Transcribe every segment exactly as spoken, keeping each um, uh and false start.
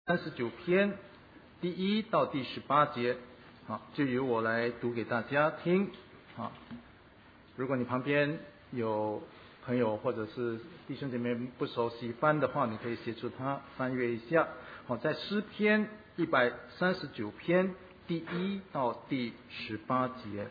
三十九篇第一到第十八节，好，就由我来读给大家听。好，如果你旁边有朋友或者是弟兄姐妹不熟悉翻的话，你可以协助他翻阅一下。好，在诗篇一百三十九篇第一到第十八节。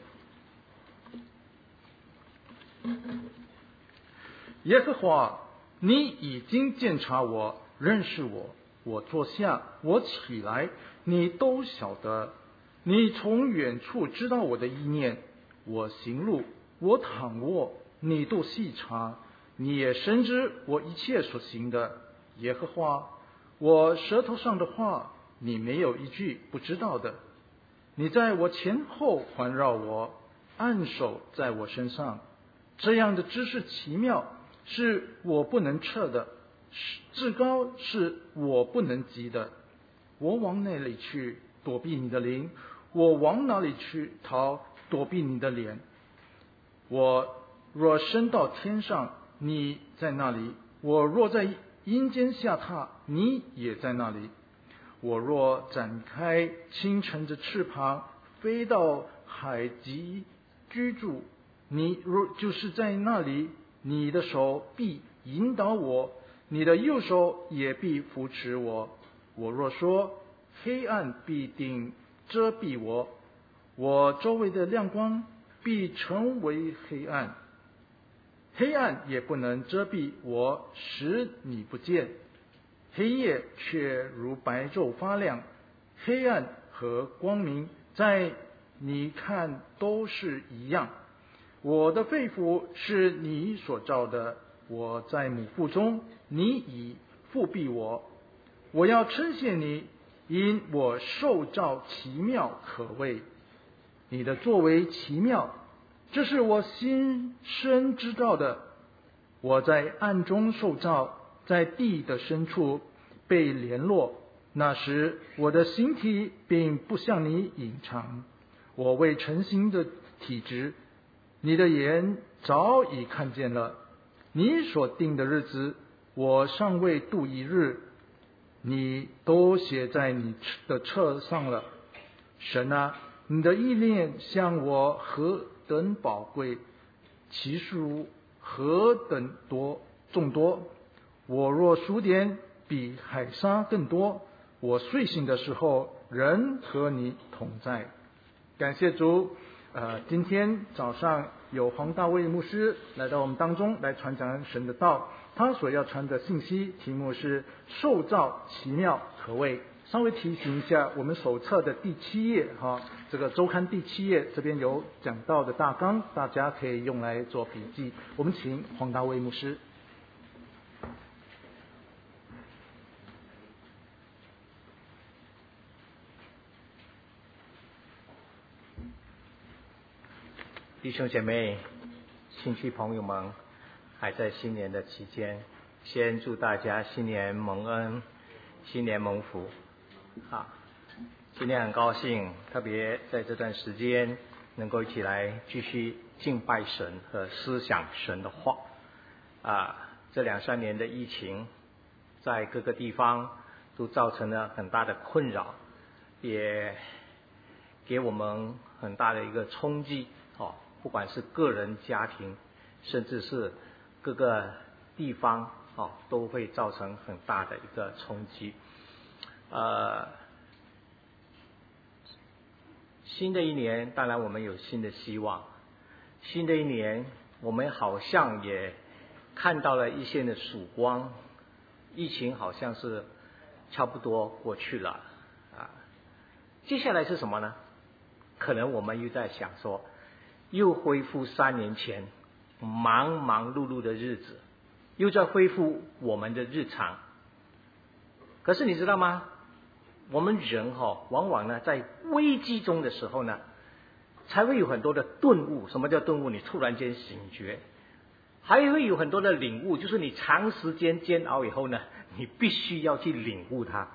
耶和华，你已经鉴察我，认识我。我坐下，我起来，你都晓得。你从远处知道我的意念，我行路，我躺卧，你都细察。你也深知我一切所行的。耶和华，我舌头上的话，你没有一句不知道的。你在我前后环绕我，按手在我身上。这样的知识奇妙，是我不能测的，至高是我不能及的。我往哪里去躲避你的灵？我往哪里去逃躲避你的脸？我若升到天上，你在那里；我若在阴间下榻，你也在那里。我若展开清晨的翅膀，飞到海极居住，你若就是在那里，你的手必引导我，你的右手也必扶持我。我若说黑暗必定遮蔽我，我周围的亮光必成为黑暗，黑暗也不能遮蔽我，使你不见。黑夜却如白昼发亮，黑暗和光明在你看都是一样。我的肺腑是你所造的，我在母腹中，你已覆庇我。我要称谢你，因我受造奇妙可畏。你的作为奇妙，这是我心深知道的。我在暗中受造，在地的深处被联络。那时我的形体并不向你隐藏，我未成形的体质，你的眼早已看见了。你所定的日子，我尚未度一日，你都写在你的册上了。神啊，你的意念向我何等宝贵，其数何等多众多。我若数点，比海沙更多。我睡醒的时候，人和你同在。感谢主。呃，今天早上有黄大卫牧师来到我们当中来传讲神的道，他所要传的信息题目是受造奇妙可畏。稍微提醒一下，我们手册的第七页哈，这个周刊第七页这边有讲道的大纲，大家可以用来做笔记。我们请黄大卫牧师。 弟兄姐妹、亲戚朋友们，还在新年的期间，先祝大家新年蒙恩，新年蒙福。啊，今天很高兴，特别在这段时间能够一起来继续敬拜神和思想神的话。啊，这两三年的疫情，在各个地方都造成了很大的困扰，也给我们很大的一个冲击。哦。不管是个人、家庭，甚至是各个地方，哦，都会造成很大的一个冲击。呃，新的一年，当然我们有新的希望。新的一年，我们好像也看到了一线的曙光，疫情好像是差不多过去了啊。接下来是什么呢？可能我们又在想说，又恢复三年前忙忙碌碌的日子，又在恢复我们的日常。可是你知道吗？我们人哈，往往呢在危机中的时候呢，才会有很多的顿悟。什么叫顿悟？你突然间醒觉，还会有很多的领悟，就是你长时间煎熬以后呢，你必须要去领悟它。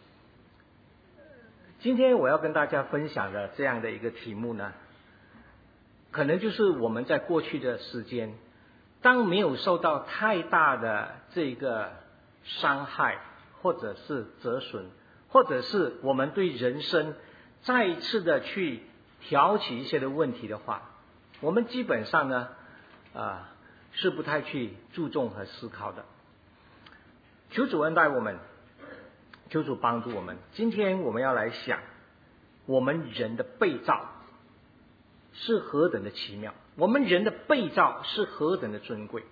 今天我要跟大家分享的这样的一个题目呢，可能就是我们在过去的时间，当没有受到太大的这个伤害或者是折损， 或者是我们对人生再一次的去挑起一些的问题的话，我们基本上呢，啊、呃，是不太去注重和思考的。求主恩待我们，求主帮助我们。今天我们要来想，我们人的被造是何等的奇妙，我们人的被造是何等的尊贵。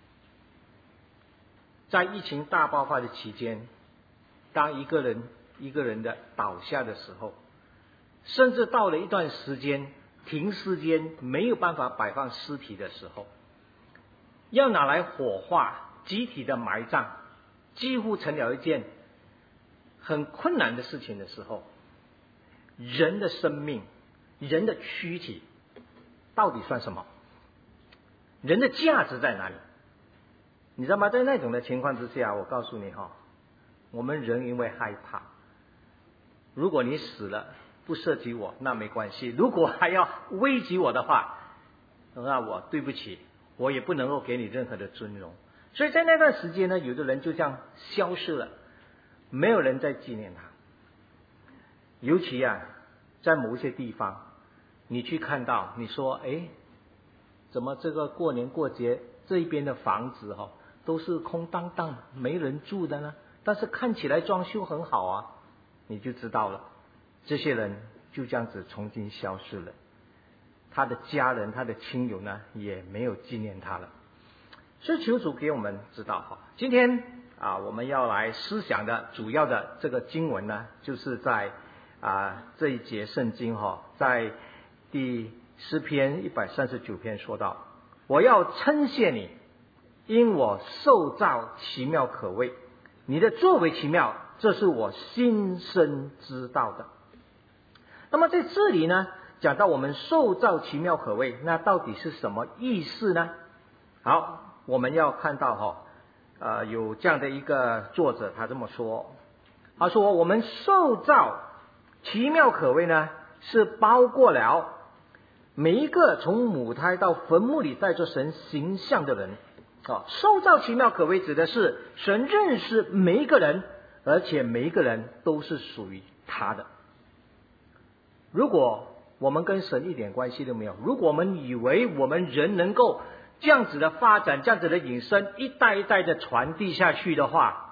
在疫情大爆发的期间，当一个人一个人的倒下的时候，甚至到了一段时间停尸间没有办法摆放尸体的时候，要拿来火化集体的埋葬几乎成了一件很困难的事情的时候，人的生命，人的躯体到底算什么？人的价值在哪里？你知道吗？在那种的情况之下，我告诉你哈，我们人因为害怕，如果你死了不涉及我那没关系，如果还要危及我的话，那我对不起，我也不能够给你任何的尊荣。所以在那段时间呢，有的人就这样消失了，没有人在纪念他。尤其啊，在某一些地方，你去看到，你说，哎，怎么这个过年过节这一边的房子哈、哦，都是空荡荡没人住的呢？但是看起来装修很好啊，你就知道了，这些人就这样子从今消失了，他的家人他的亲友呢也没有纪念他了。所以求主给我们知道哈，今天啊我们要来思想的主要的这个经文呢，就是在啊这一节圣经哈，在第诗篇一百三十九篇说到，我要称谢你，因我受造奇妙可畏，你的作为奇妙，这是我心生知道的。那么在这里呢，讲到我们受造奇妙可畏，那到底是什么意思呢？好，我们要看到哈，呃，有这样的一个作者，他这么说，他说我们受造奇妙可畏呢，是包括了每一个从母胎到坟墓里带着神形象的人。啊，受造奇妙可畏指的是神认识每一个人，而且每一个人都是属于他的。如果我们跟神一点关系都没有，如果我们以为我们人能够这样子的发展，这样子的引申，一代一代的传递下去的话，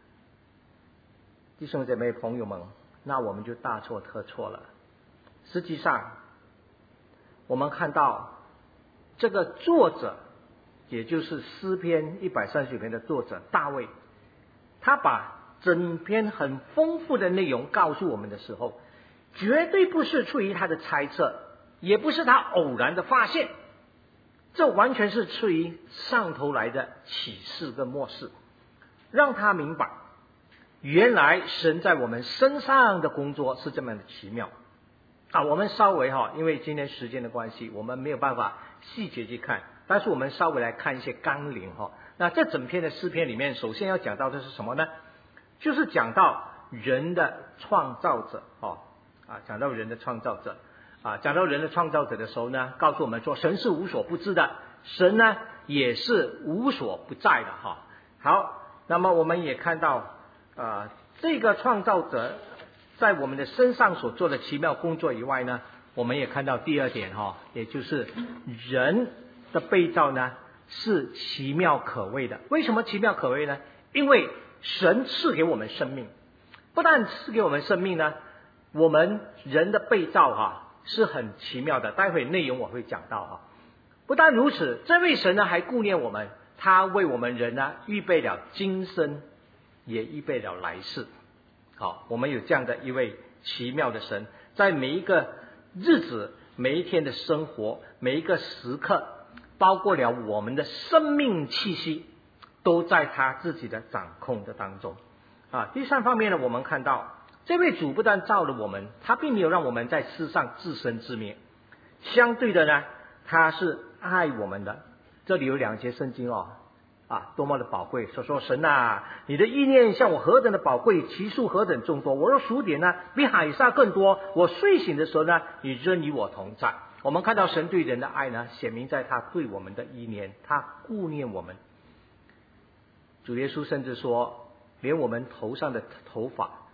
弟兄姐妹朋友们，那我们就大错特错了。实际上我们看到这个作者，也就是诗篇一百三十九篇的作者大卫，他把整篇很丰富的内容告诉我们的时候，绝对不是出于他的猜测，也不是他偶然的发现，这完全是出于上头来的启示跟默示，让他明白原来神在我们身上的工作是这么的奇妙啊。我们稍微哈，因为今天时间的关系，我们没有办法细节去看，但是我们稍微来看一些纲领哈。那这整篇的诗篇里面，首先要讲到的是什么呢？就是讲到人的创造者哦啊，讲到人的创造者啊，讲到人的创造者的时候呢，告诉我们说神是无所不知的，神呢也是无所不在的哈。好，那么我们也看到啊，这个创造者在我们的身上所做的奇妙工作以外呢，我们也看到第二点哈，也就是人的被造呢是奇妙可畏的。为什么奇妙可畏呢？因为神赐给我们生命，不但赐给我们生命呢，我们人的被造哈是很奇妙的，待会内容我会讲到哈。不但如此，这位神呢还顾念我们，他为我们人呢预备了今生，也预备了来世。好，我们有这样的一位奇妙的神，在每一个日子，每一天的生活，每一个时刻，包括了我们的生命气息，都在他自己的掌控的当中啊。第三方面呢，我们看到这位主不但造了我们，他并没有让我们在世上自生自灭，相对的呢，他是爱我们的。这里有两节圣经哦啊，多么的宝贵！说说神啊，你的意念像我何等的宝贵，其数何等众多。我若数点呢，比海沙更多。我睡醒的时候呢，你仍与我同在。我们看到神对人的爱呢，显明在他对我们的意念，他顾念我们。主耶稣甚至说，连我们头上的头发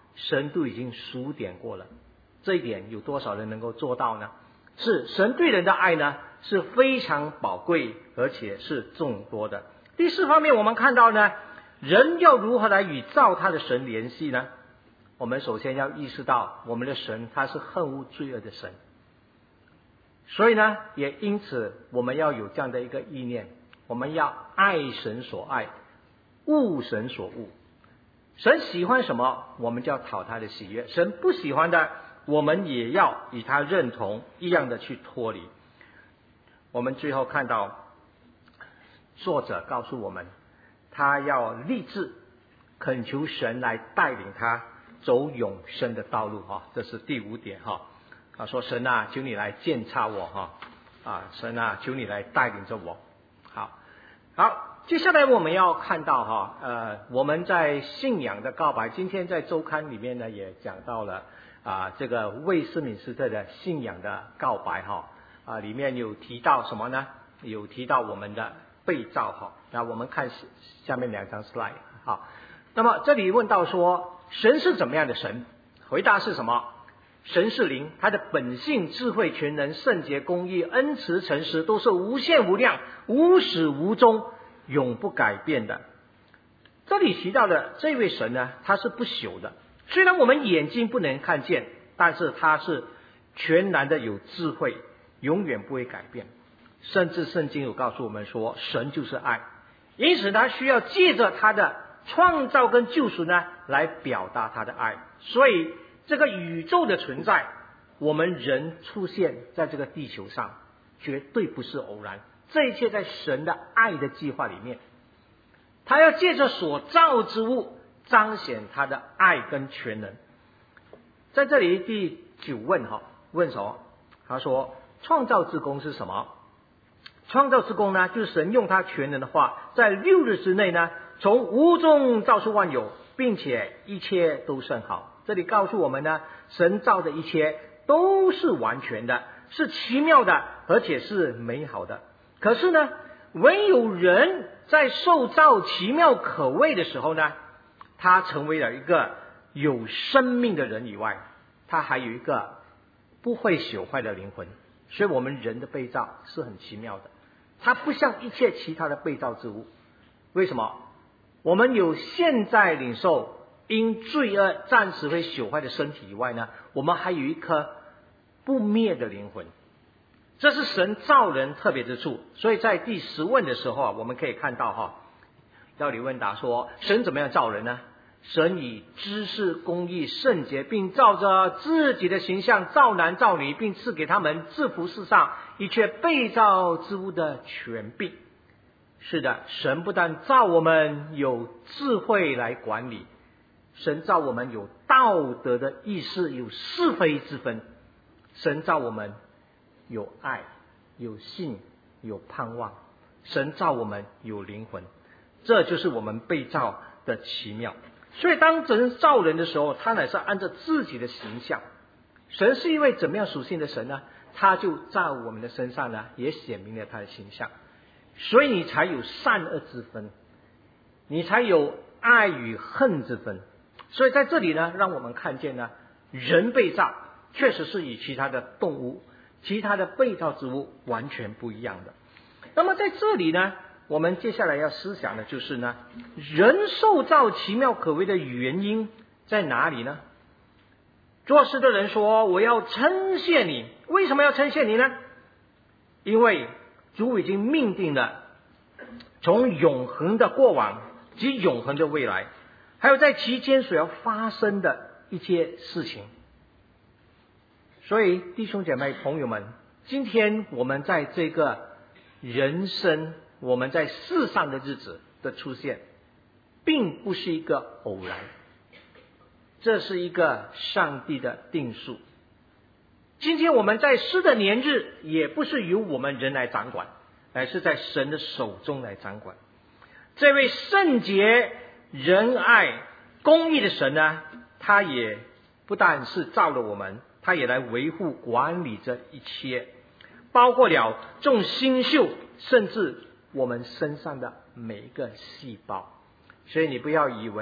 神都已经数点过了。这一点有多少人能够做到呢？是神对人的爱呢，是非常宝贵，而且是众多的。第四方面，我们看到呢，人要如何来与造他的神联系呢？我们首先要意识到，我们的神他是恨恶罪恶的神，所以呢，也因此我们要有这样的一个意念，我们要爱神所爱，恶神所恶。神喜欢什么，我们就要讨他的喜悦；神不喜欢的，我们也要与他认同，一样的去脱离。我们最后看到作者告诉我们，他要立志恳求神来带领他走永生的道路哈，这是第五点哈。他说：“神啊，求你来鉴察我哈，啊，神啊，求你来带领着我。”好，好，接下来我们要看到哈，呃，我们在信仰的告白，今天在周刊里面呢也讲到了啊，这个威斯敏斯特的信仰的告白哈，啊，里面有提到什么呢？有提到我们的被造哈。那我们看下面两张 slide 好。那么这里问到说，神是怎么样的神？回答是什么？神是灵，他的本性、智慧、全能、圣洁、公义、恩慈、诚实，都是无限无量、无始无终、永不改变的。这里提到的这位神呢，他是不朽的。虽然我们眼睛不能看见，但是他是全然的有智慧，永远不会改变。甚至圣经有告诉我们说，神就是爱，因此他需要借着他的创造跟救赎呢，来表达他的爱。所以这个宇宙的存在，我们人出现在这个地球上，绝对不是偶然，这一切在神的爱的计划里面。他要借着所造之物彰显他的爱跟全能。在这里第九问哈，问什么？他说创造之功是什么？创造之功呢，就是神用他全能的话，在六日之内呢，从无中造出万有，并且一切都甚好。这里告诉我们呢，神造的一切都是完全的，是奇妙的，而且是美好的。可是呢，唯有人在受造奇妙可畏的时候呢，他成为了一个有生命的人以外，他还有一个不会朽坏的灵魂。所以我们人的被造是很奇妙的，它不像一切其他的被造之物。为什么？我们有现在领受因罪恶暂时会朽坏的身体以外呢，我们还有一颗不灭的灵魂，这是神造人特别之处。所以在第十问的时候啊，我们可以看到哈，要理问答说，神怎么样造人呢？神以知识、公义、圣洁，并照着自己的形象造男造女，并赐给他们制服世上一切被造之物的权柄。是的，神不但造我们有智慧来管理，神造我们有道德的意识，有是非之分。神造我们有爱，有信，有盼望。神造我们有灵魂，这就是我们被造的奇妙。所以当神造人的时候，他乃是按照自己的形象。神是一位怎么样属性的神呢？他就在我们的身上呢，也显明了他的形象。所以你才有善恶之分，你才有爱与恨之分。所以在这里呢，让我们看见呢，人被造确实是与其他的动物、其他的被造之物完全不一样的。那么在这里呢，我们接下来要思想的就是呢，人受造奇妙可畏的原因在哪里呢？做事的人说，我要称谢你。为什么要称谢你呢？因为主已经命定了从永恒的过往及永恒的未来，还有在其间所要发生的一些事情。所以弟兄姐妹朋友们，今天我们在这个人生，我们在世上的日子的出现，并不是一个偶然，这是一个上帝的定数。今天我们在世的年日，也不是由我们人来掌管，乃是在神的手中来掌管。这位圣洁、仁爱、公义的神呢，他也不但是造了我们，他也来维护管理这一切，包括了众星宿，甚至我们身上的每一个细胞。所以你不要以为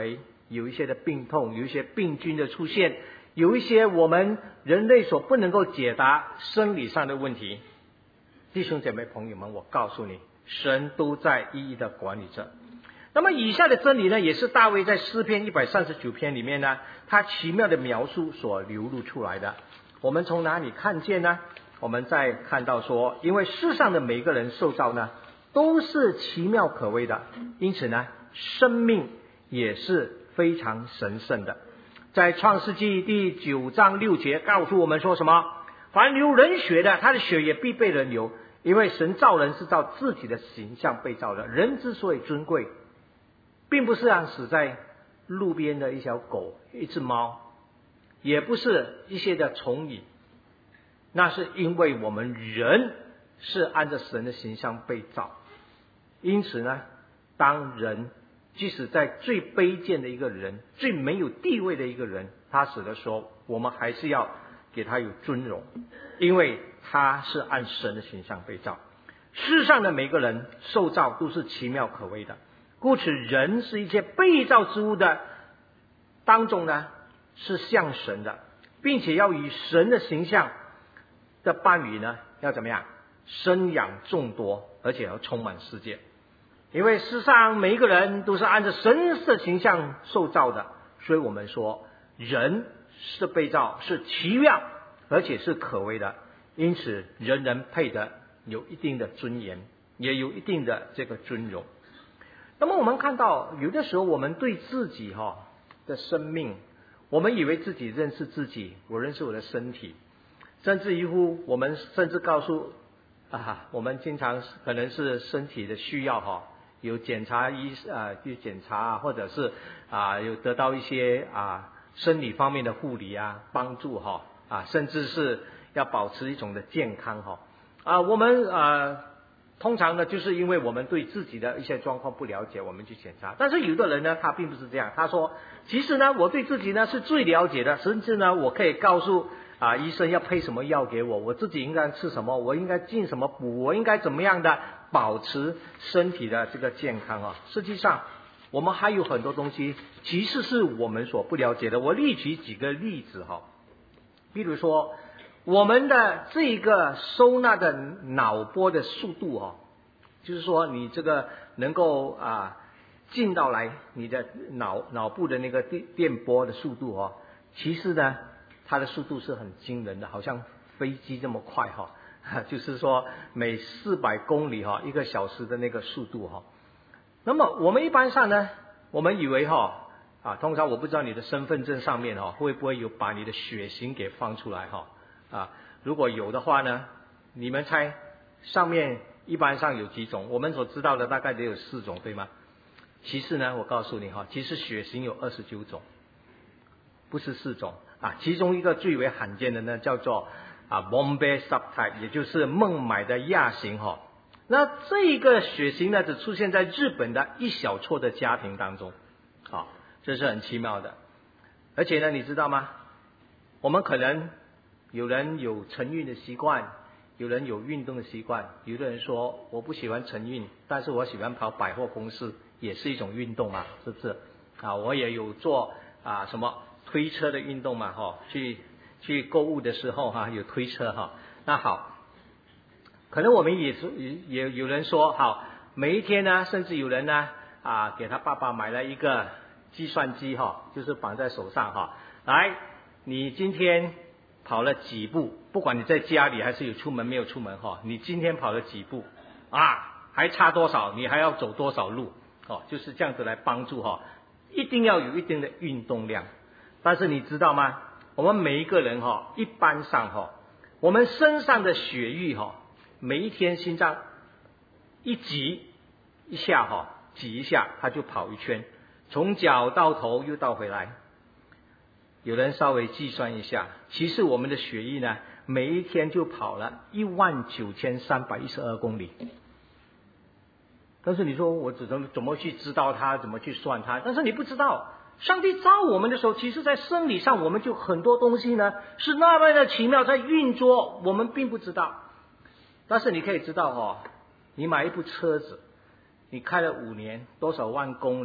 有一些的病痛，有一些病菌的出现，有一些我们人类所不能够解答生理上的问题。弟兄姐妹朋友们，我告诉你，神都在一一的管理着。那么以下的真理呢，也是大卫在诗篇一百三十九篇里面呢，他奇妙的描述所流露出来的。我们从哪里看见呢？我们再看到说，因为世上的每个人受造呢，都是奇妙可畏的，因此呢，生命也是非常神圣的。在创世纪第九章六节告诉我们说什么？凡流人血的，他的血也必被人流，因为神造人是照自己的形象被造的。人之所以尊贵，并不是让死在路边的一条狗、一只猫，也不是一些的虫蚁，那是因为我们人是按照神的形象被造。因此呢，当人即使在最卑贱的一个人、最没有地位的一个人，他死的时候，我们还是要给他有尊荣，因为他是按神的形象被造。世上的每个人受造都是奇妙可畏的，故此人是一切被造之物的当中呢，是像神的，并且要以神的形象的伴侣呢，要怎么样？生养众多，而且要充满世界。因为世上每一个人都是按照神的形象受造的，所以我们说人是被造，是奇妙，而且是可畏的。因此人人配得有一定的尊严，也有一定的这个尊荣。那么我们看到有的时候我们对自己哈、哦、的生命，我们以为自己认识自己，我认识我的身体，甚至于乎我们甚至告诉啊，我们经常可能是身体的需要哈、哦，有检查医啊去检查啊，或者是啊有得到一些啊生理方面的护理啊帮助哈、哦、啊，甚至是要保持一种的健康哈、哦、啊，我们啊通常呢就是因为我们对自己的一些状况不了解，我们去检查。但是有的人呢，他并不是这样，他说其实呢我对自己呢是最了解的，甚至呢我可以告诉啊医生要配什么药给我，我自己应该吃什么，我应该进什么补，我应该怎么样的保持身体的这个健康啊。实际上我们还有很多东西其实是我们所不了解的。我列举几个例子哈，比如说我们的这个收纳的脑波的速度哦，就是说你这个能够啊进到来你的脑脑部的那个电电波的速度哦，其实呢它的速度是很惊人的，好像飞机这么快哈、哦，就是说每四百公里哈、哦、一个小时的那个速度哈、哦。那么我们一般上呢，我们以为哈啊，通常我不知道你的身份证上面哈会不会有把你的血型给放出来哈。啊，如果有的话呢，你们猜上面一般上有几种？我们所知道的大概得有四种，对吗？其实呢，我告诉你哈，其实血型有二十九种，不是四种啊。其中一个最为罕见的呢，叫做啊 Bombay subtype， 也就是孟买的亚型哈。那这个血型呢，只出现在日本的一小撮的家庭当中，啊，这是很奇妙的。而且呢，你知道吗？我们可能有人有晨运的习惯，有人有运动的习惯，有的人说我不喜欢晨运，但是我喜欢跑百货公司，也是一种运动嘛，是不是？啊，我也有做啊什么推车的运动嘛，哈、哦，去去购物的时候哈、啊、有推车哈、哦。那好，可能我们也是也有人说好，每一天呢，甚至有人呢啊给他爸爸买了一个计算机哈、哦，就是绑在手上哈、哦，来，你今天跑了几步，不管你在家里还是有出门没有出门哈，你今天跑了几步啊，还差多少，你还要走多少路哦，就是这样子来帮助哈，一定要有一定的运动量。但是你知道吗？我们每一个人哈，一般上哈，我们身上的血液哈，每一天心脏一挤一下哈，挤一下它就跑一圈，从脚到头又倒回来。有人稍微计算一下，其实我们的血液呢，每一天就跑了一万九千三百一十二公里。但是你说我只能怎么去知道它，怎么去算它？但是你不知道，上帝造我们的时候，其实在生理上我们就很多东西呢是那么的奇妙在运作，我们并不知道。但是你可以知道哦，你买一部车子，你开了五年，多少万公里，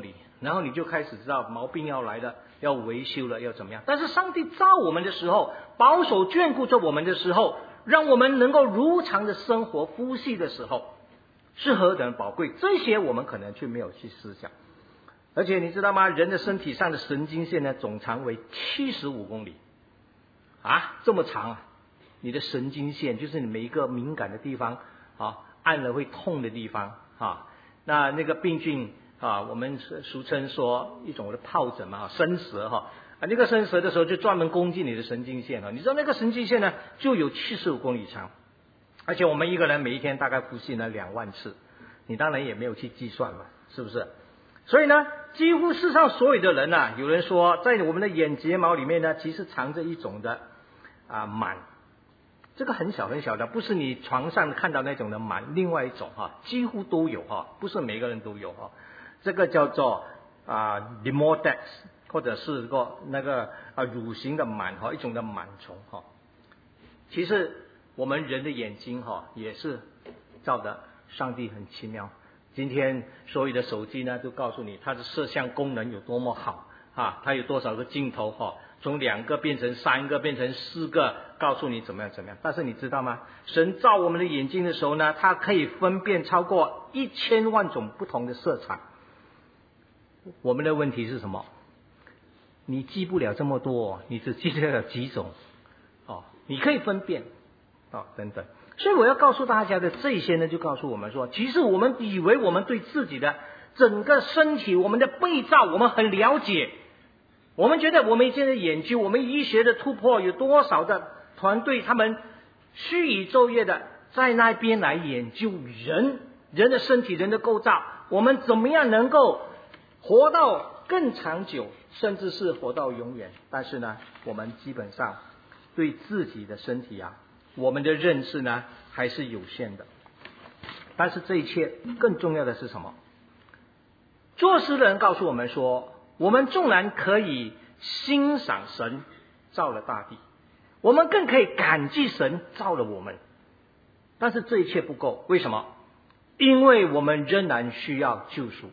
然后你就开始知道毛病要来了，要维修了，要怎么样。但是上帝造我们的时候，保守眷顾着我们的时候，让我们能够如常的生活呼吸的时候，是何等宝贵，这些我们可能却没有去思想。而且你知道吗？人的身体上的神经线呢，总长为七十五公里啊，这么长啊！你的神经线就是你每一个敏感的地方啊，按了会痛的地方啊。那那个病菌啊，我们俗称说一种的疱疹嘛，生蛇哈啊，那个生蛇的时候就专门攻击你的神经线啊。你知道那个神经线呢，就有七十五公里长，而且我们一个人每一天大概呼吸呢两万次，你当然也没有去计算嘛，是不是？所以呢，几乎世上所有的人啊，有人说在我们的眼睫毛里面呢，其实藏着一种的啊螨，这个很小很小的，不是你床上看到那种的螨，另外一种哈、啊，几乎都有哈、啊，不是每个人都有哈、啊。这个叫做啊 Demodex， 或者是个那个啊乳形的螨哈，一种的螨虫哈。其实我们人的眼睛哈、啊，也是造的，上帝很奇妙。今天所有的手机呢，都告诉你它的摄像功能有多么好啊，它有多少个镜头哈、啊，从两个变成三个，变成四个，告诉你怎么样怎么样。但是你知道吗？神造我们的眼睛的时候呢，它可以分辨超过一千万种不同的色彩。我们的问题是什么？你记不了这么多，你只记得了几种哦，你可以分辨哦，等等。所以我要告诉大家的这些呢，就告诉我们说，其实我们以为我们对自己的整个身体，我们的被造，我们很了解，我们觉得我们现在研究，我们医学的突破，有多少的团队，他们虚以昼夜的在那边来研究人人的身体、人的构造，我们怎么样能够活到更长久，甚至是活到永远。但是呢，我们基本上对自己的身体啊，我们的认识呢还是有限的。但是这一切更重要的是什么？作诗的人告诉我们说，我们纵然可以欣赏神造了大地，我们更可以感激神造了我们。但是这一切不够，为什么？因为我们仍然需要救赎。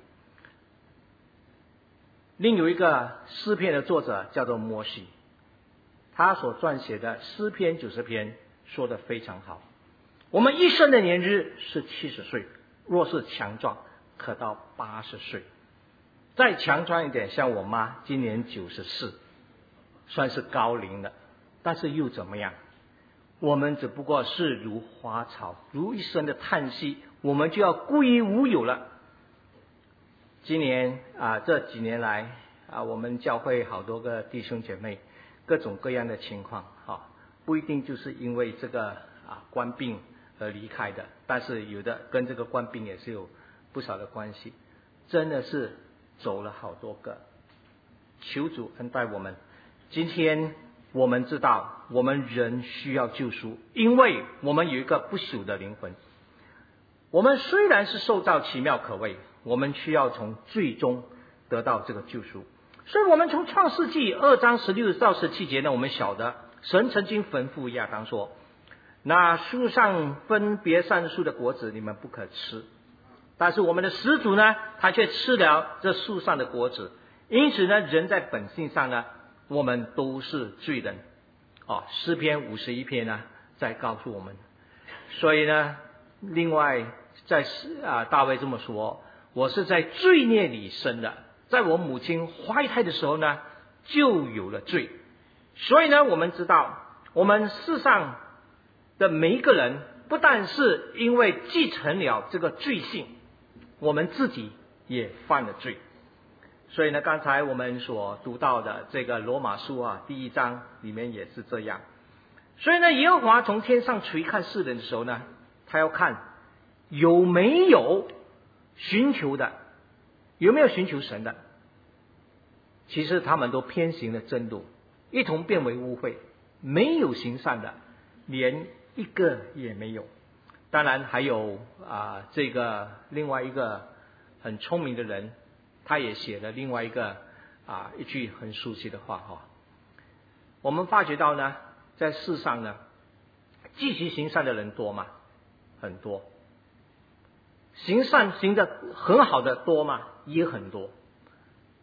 另有一个诗篇的作者叫做摩西，他所撰写的诗篇九十篇说得非常好。我们一生的年日是七十岁，若是强壮，可到八十岁。再强壮一点，像我妈今年九十四，算是高龄了。但是又怎么样？我们只不过是如花草，如一声的叹息，我们就要归无有了。今年啊，这几年来啊，我们教会好多个弟兄姐妹，各种各样的情况，哈，不一定就是因为这个啊官病而离开的，但是有的跟这个官病也是有不少的关系，真的是走了好多个。求主恩待我们。今天我们知道，我们人需要救赎，因为我们有一个不朽的灵魂。我们虽然是受造奇妙可畏，我们需要从最终得到这个救赎。所以我们从创世纪二章十六到十七节呢，我们晓得神曾经吩咐亚当说，那树上分别善树的果子你们不可吃，但是我们的始祖呢，他却吃了这树上的果子，因此呢，人在本性上呢，我们都是罪人。哦，诗篇五十一篇呢，在告诉我们。所以呢，另外在啊大卫这么说，我是在罪孽里生的，在我母亲怀胎的时候呢，就有了罪。所以呢，我们知道，我们世上的每一个人，不但是因为继承了这个罪性，我们自己也犯了罪。所以呢，刚才我们所读到的这个罗马书啊，第一章里面也是这样。所以呢，耶和华从天上垂看世人的时候呢，他要看有没有寻求的，有没有寻求神的。其实他们都偏行了正路，一同变为污秽，没有行善的，连一个也没有。当然还有啊，这个另外一个很聪明的人，他也写了另外一个啊一句很熟悉的话哈。我们发觉到呢，在世上呢，继续行善的人多吗？很多。行善行得很好的多吗？也很多。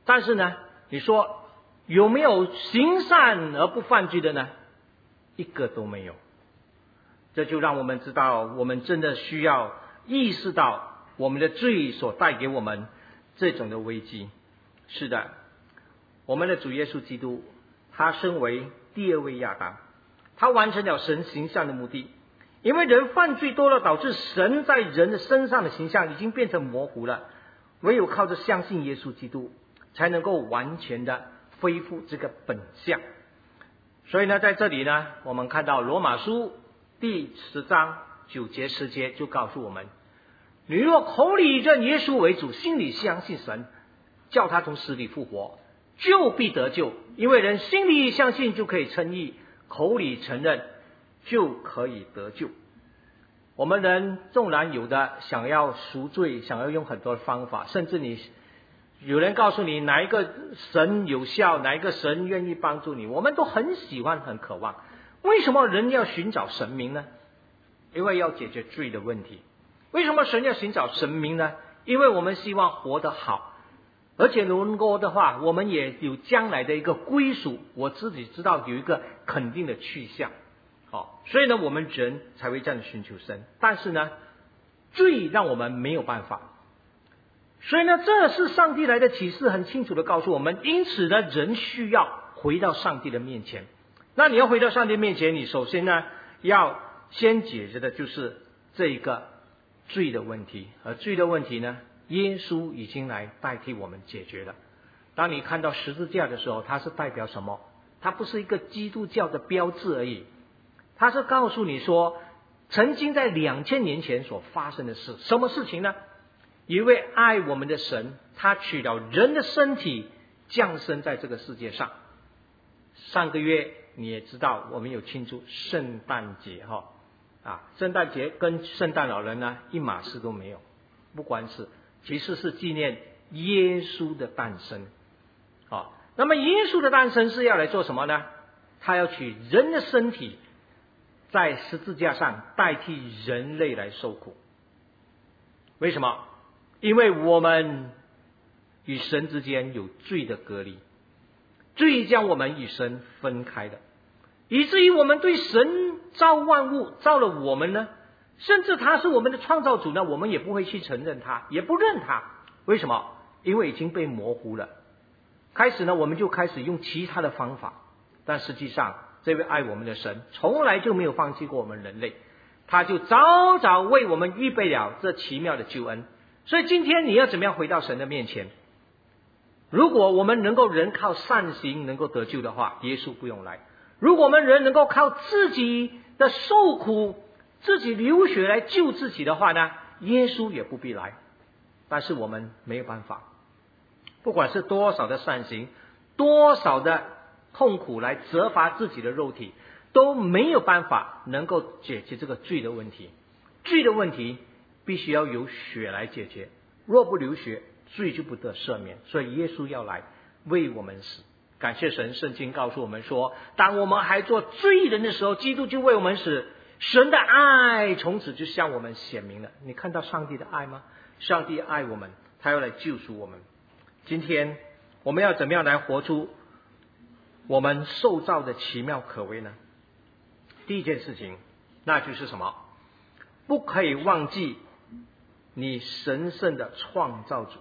但是呢，你说有没有行善而不犯罪的呢？一个都没有。这就让我们知道，我们真的需要意识到我们的罪所带给我们这种的危机。是的，我们的主耶稣基督，他身为第二位亚当，他完成了神形象的目的。因为人犯罪多了，导致神在人的身上的形象已经变成模糊了，唯有靠着相信耶稣基督，才能够完全的恢复这个本相。所以呢，在这里呢，我们看到罗马书第十章九节十节就告诉我们，你若口里认耶稣为主，心里相信神叫他从死里复活，就必得救。因为人心里相信就可以称义，口里承认就可以得救。我们人纵然有的想要赎罪，想要用很多方法，甚至你有人告诉你哪一个神有效，哪一个神愿意帮助你，我们都很喜欢很渴望。为什么人要寻找神明呢？因为要解决罪的问题。为什么神要寻找神明呢？因为我们希望活得好，而且能够的话，我们也有将来的一个归属，我自己知道有一个肯定的去向。好，所以呢，我们人才会这样寻求神。但是呢，罪让我们没有办法。所以呢，这是上帝来的启示，很清楚的告诉我们。因此呢，人需要回到上帝的面前。那你要回到上帝面前，你首先呢，要先解决的就是这一个罪的问题。而罪的问题呢，耶稣已经来代替我们解决了。当你看到十字架的时候，它是代表什么？它不是一个基督教的标志而已，它是告诉你说，曾经在两千年前所发生的事。什么事情呢？一位爱我们的神，他取了人的身体降生在这个世界上。上个月你也知道，我们有庆祝圣诞节哈啊，圣诞节跟圣诞老人呢一码事都没有，不关事，其实是纪念耶稣的诞生。好，那么耶稣的诞生是要来做什么呢？他要取人的身体，在十字架上代替人类来受苦。为什么？因为我们与神之间有罪的隔离，罪将我们与神分开的，以至于我们对神造万物造了我们呢，甚至他是我们的创造主呢，我们也不会去承认他，也不认他。为什么？因为已经被模糊了。开始呢，我们就开始用其他的方法，但实际上这位爱我们的神从来就没有放弃过我们人类，他就早早为我们预备了这奇妙的救恩。所以今天你要怎么样回到神的面前？如果我们能够人靠善行能够得救的话，耶稣不用来；如果我们人能够靠自己的受苦，自己流血来救自己的话呢，耶稣也不必来。但是我们没有办法，不管是多少的善行，多少的痛苦来责罚自己的肉体，都没有办法能够解决这个罪的问题。罪的问题必须要由血来解决，若不流血，罪就不得赦免。所以耶稣要来为我们死。感谢神，圣经告诉我们说，当我们还做罪人的时候，基督就为我们死，神的爱从此就向我们显明了。你看到上帝的爱吗？上帝爱我们，他要来救赎我们。今天我们要怎么样来活出我们受造的奇妙可畏呢？第一件事情，那就是什么？不可以忘记你神圣的创造主。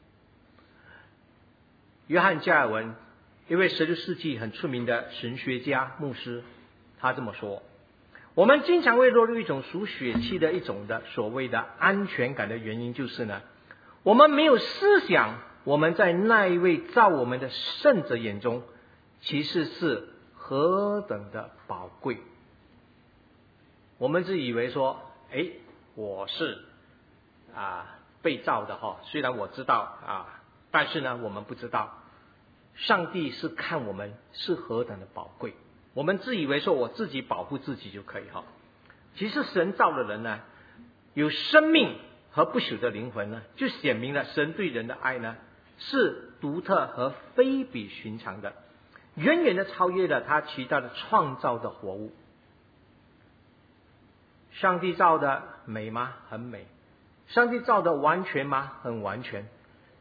约翰加尔文，一位十六世纪很出名的神学家牧师，他这么说：我们经常会落入一种属血气的一种的所谓的安全感的原因，就是呢，我们没有思想我们在那一位造我们的圣者眼中其实是何等的宝贵。我们自以为说，诶，我是啊被造的哈，虽然我知道啊，但是呢，我们不知道上帝是看我们是何等的宝贵。我们自以为说我自己保护自己就可以哈，其实神造的人呢，有生命和不朽的灵魂呢，就显明了神对人的爱呢是独特和非比寻常的，远远的超越了他其他的创造的活物。上帝造的美吗？很美。上帝造的完全吗？很完全。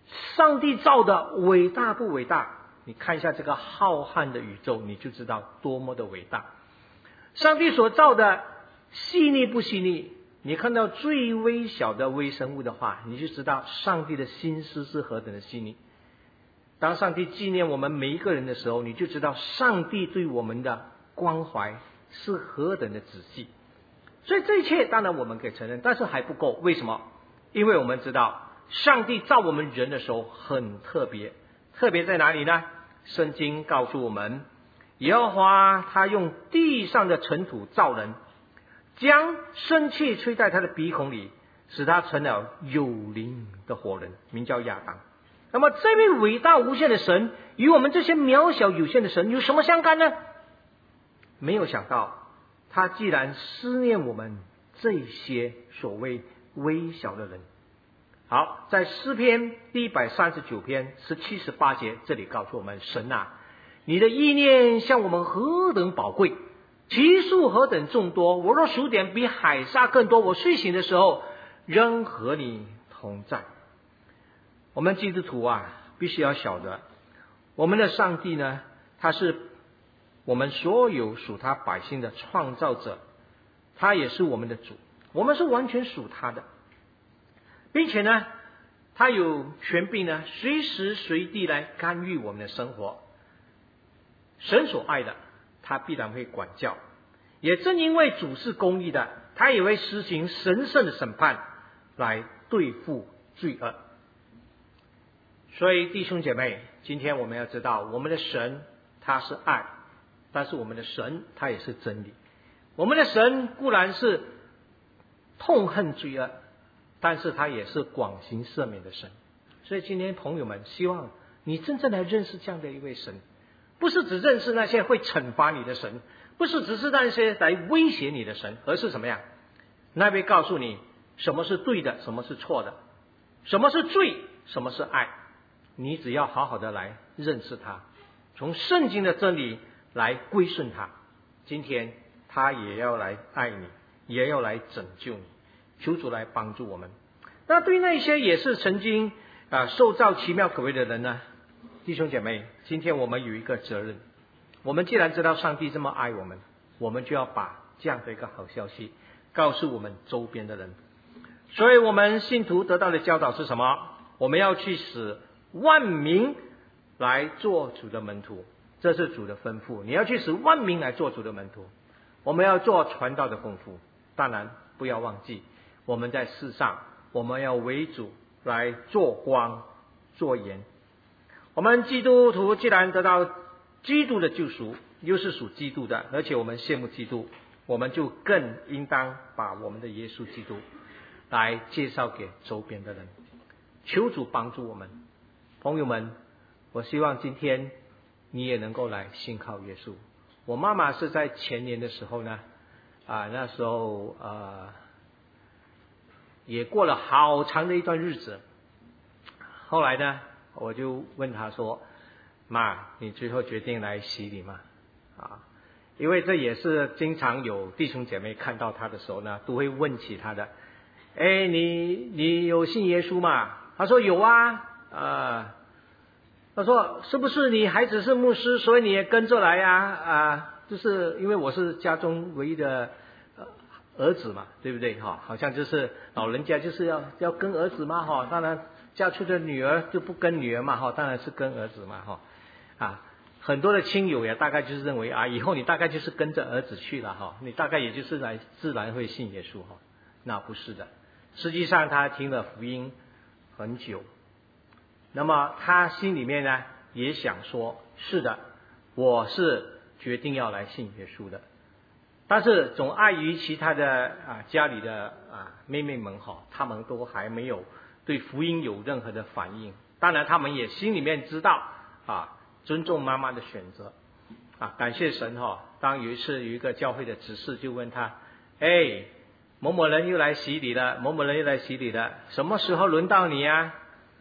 上帝造的伟大不伟大？你看一下这个浩瀚的宇宙，你就知道多么的伟大。上帝所造的细腻不细腻？你看到最微小的微生物的话，你就知道上帝的心思是何等的细腻。当上帝纪念我们每一个人的时候，你就知道上帝对我们的关怀是何等的仔细。所以这一切当然我们可以承认，但是还不够。为什么？因为我们知道上帝造我们人的时候很特别，特别在哪里呢？圣经告诉我们，耶和华他用地上的尘土造人，将生气吹在他的鼻孔里，使他成了有灵的活人，名叫亚当。那么这位伟大无限的神与我们这些渺小有限的神有什么相干呢？没有想到他既然思念我们这些所谓微小的人。好，在诗篇第一百三十九篇十七十八节，这里告诉我们，神啊，你的意念向我们何等宝贵，其数何等众多，我若数点比海沙更多，我睡醒的时候仍和你同在。我们基督徒啊，必须要晓得，我们的上帝呢，他是我们所有属他百姓的创造者，他也是我们的主，我们是完全属他的，并且呢，他有权柄呢，随时随地来干预我们的生活。神所爱的，他必然会管教，也正因为主是公义的，他也会施行神圣的审判来对付罪恶。所以弟兄姐妹，今天我们要知道，我们的神他是爱，但是我们的神他也是真理。我们的神固然是痛恨罪恶，但是他也是广行赦免的神。所以今天朋友们，希望你真正来认识这样的一位神，不是只认识那些会惩罚你的神，不是只是那些来威胁你的神，而是什么样？那位告诉你什么是对的，什么是错的，什么是罪，什么是爱。你只要好好的来认识他，从圣经的真理来归顺他，今天他也要来爱你，也要来拯救你。求主来帮助我们。那对那些也是曾经啊、呃、受造奇妙可畏的人呢，弟兄姐妹，今天我们有一个责任，我们既然知道上帝这么爱我们，我们就要把这样的一个好消息告诉我们周边的人。所以我们信徒得到的教导是什么？我们要去使万民来做主的门徒，这是主的吩咐。你要去使万民来做主的门徒，我们要做传道的功夫。当然不要忘记，我们在世上，我们要为主来做光做盐。我们基督徒既然得到基督的救赎，又是属基督的，而且我们羡慕基督，我们就更应当把我们的耶稣基督来介绍给周边的人。求主帮助我们。朋友们，我希望今天你也能够来信靠耶稣。我妈妈是在前年的时候呢，啊，那时候呃，也过了好长的一段日子。后来呢，我就问她说：“妈，你最后决定来洗礼吗？”啊，因为这也是经常有弟兄姐妹看到她的时候呢，都会问起她的：“哎，你你有信耶稣吗？”她说：“有啊。”啊，他说是不是你孩子是牧师，所以你也跟着来呀？啊，就是因为我是家中唯一的儿子嘛，对不对？哈，好像就是老人家就是要要跟儿子嘛，哈，当然嫁出的女儿就不跟女儿嘛，哈，当然是跟儿子嘛，哈，啊，很多的亲友呀，大概就是认为啊，以后你大概就是跟着儿子去了，哈，你大概也就是来自然会信耶稣，哈，那不是的，实际上他听了福音很久。那么他心里面呢也想说，是的，我是决定要来信耶稣的，但是总碍于其他的啊家里的啊妹妹们哈，他们都还没有对福音有任何的反应。当然他们也心里面知道啊，尊重妈妈的选择啊，感谢神哈。当有一次有一个教会的执事就问他，哎，某某人又来洗礼了，某某人又来洗礼了，什么时候轮到你啊？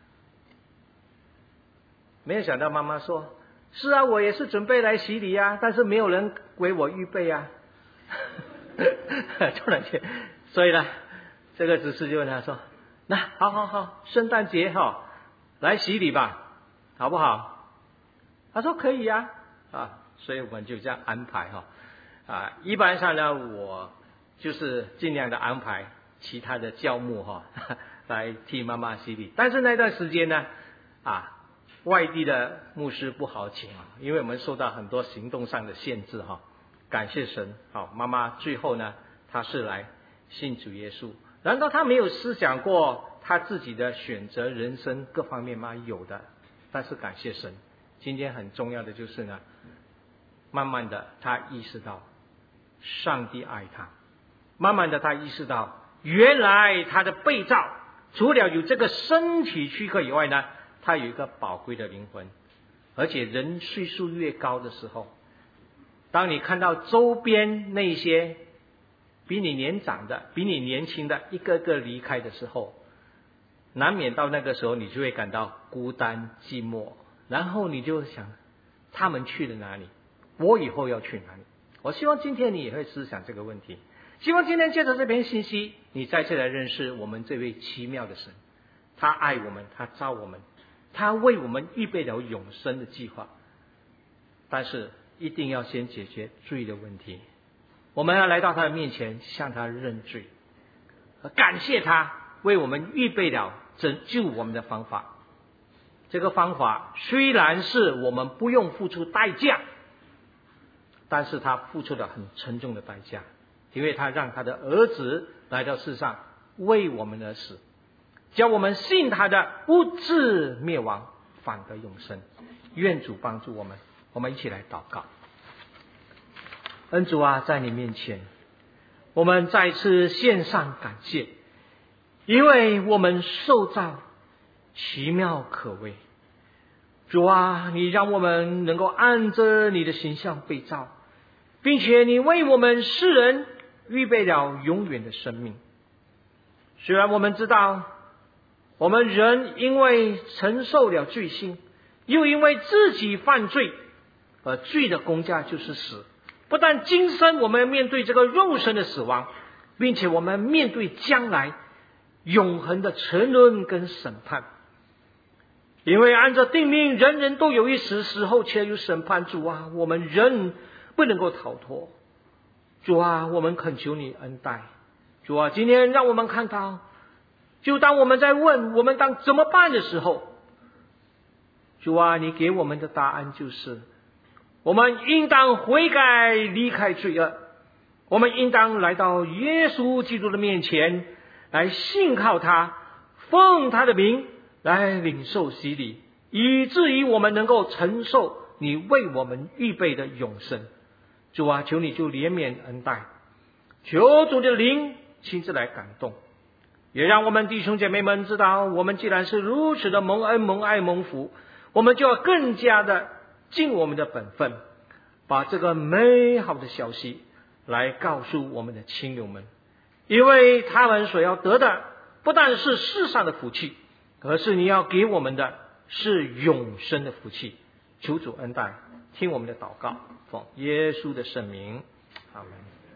没有想到妈妈说，是啊，我也是准备来洗礼啊，但是没有人为我预备啊。突然间，所以呢，这个执事就问他说，那好好好，圣诞节哈来洗礼吧，好不好？他说可以啊，啊，所以我们就这样安排哈，啊，一般上呢，我就是尽量的安排其他的教牧哈，来替妈妈洗礼。但是那段时间呢，啊，外地的牧师不好请啊，因为我们受到很多行动上的限制哈。感谢神，好，妈妈最后呢，她是来信主耶稣。难道她没有思想过她自己的选择、人生各方面吗？有的，但是感谢神，今天很重要的就是呢，慢慢的她意识到上帝爱她，慢慢的她意识到原来她的被造除了有这个身体躯壳以外呢，她有一个宝贵的灵魂。而且人岁数越高的时候，当你看到周边那些比你年长的、比你年轻的一个个离开的时候，难免到那个时候你就会感到孤单寂寞，然后你就想他们去了哪里，我以后要去哪里。我希望今天你也会思想这个问题，希望今天借着这篇信息，你再次来认识我们这位奇妙的神。他爱我们，他造我们，他为我们预备了永生的计划，但是一定要先解决罪的问题。我们要来到他的面前，向他认罪，感谢他为我们预备了拯救我们的方法。这个方法虽然是我们不用付出代价，但是他付出了很沉重的代价，因为他让他的儿子来到世上为我们而死，叫我们信他的不至灭亡，反得永生。愿主帮助我们，我们一起来祷告。恩主啊，在你面前我们再次献上感谢，因为我们受造奇妙可畏。主啊，你让我们能够按着你的形象被造，并且你为我们世人预备了永远的生命。虽然我们知道我们人因为承受了罪性，又因为自己犯罪，而罪的工价就是死。不但今生我们面对这个肉身的死亡，并且我们面对将来永恒的沉沦跟审判。因为按照定命，人人都有一死，死后且有审判。主啊，我们人不能够逃脱。主啊，我们恳求你恩待。主啊，今天让我们看到，就当我们在问我们当怎么办的时候，主啊，你给我们的答案就是我们应当悔改，离开罪恶。我们应当来到耶稣基督的面前，来信靠他，奉他的名来领受洗礼，以至于我们能够承受你为我们预备的永生。主啊，求你就怜悯恩待，求主的灵亲自来感动，也让我们弟兄姐妹们知道，我们既然是如此的蒙恩蒙爱蒙福，我们就要更加的尽我们的本分，把这个美好的消息来告诉我们的亲友们，因为他们所要得的不但是世上的福气，而是你要给我们的是永生的福气。求主恩待，听我们的祷告，奉耶稣的圣名，阿们。